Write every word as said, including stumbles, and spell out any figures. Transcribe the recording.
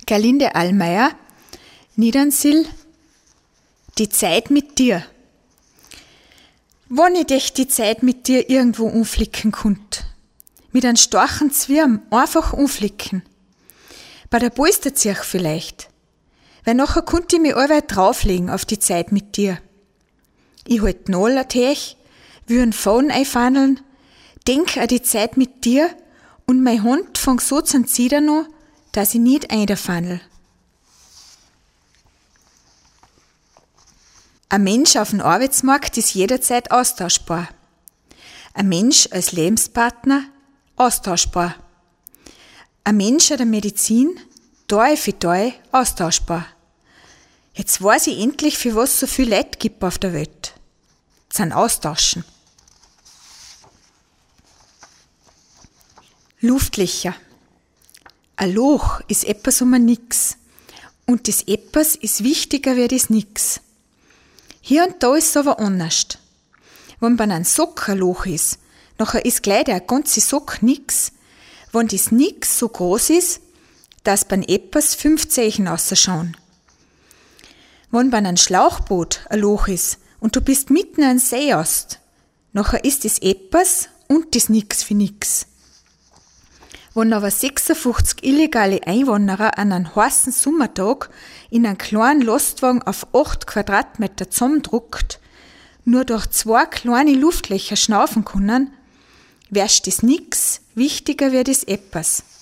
Gerlinde Allmeier, Niedernsill, die Zeit mit dir. Wann ich dich die Zeit mit dir irgendwo anflicken konnt, mit einem starken Zwirn einfach anflicken. Bei der Polsterzirch vielleicht, weil nachher konnte ich mich allweil drauflegen auf die Zeit mit dir. Ich halt noll an dich, will einen Faden einfandeln, denk an die Zeit mit dir und mein Hand fängt so zu zittern an, dass ich nicht einfandel. Ein Mensch auf dem Arbeitsmarkt ist jederzeit austauschbar. Ein Mensch als Lebenspartner austauschbar. Ein Mensch an der Medizin, Tag für Tag austauschbar. Jetzt weiß ich endlich, für was so viel Leute gibt auf der Welt. Zum Austauschen. Luftlöcher. Ein Loch ist etwas um ein Nix. Und das etwas ist wichtiger wie das Nix. Hier und da ist es aber anders. Wenn bei einem Sock ein Loch ist, nachher ist gleich der ganze Sock nix. Wenn das Nix so groß ist, dass beim etwas fünf Zehen rausschauen. Wenn bei einem Schlauchboot ein Loch ist und du bist mitten in einem See hast, nachher ist das etwas und das Nix für nix. Wenn aber sechsundfünfzig illegale Einwanderer an einem heißen Sommertag in einen kleinen Lastwagen auf acht Quadratmeter zusammendruckt, nur durch zwei kleine Luftlöcher schnaufen können, wärst das nix wichtiger wie das etwas.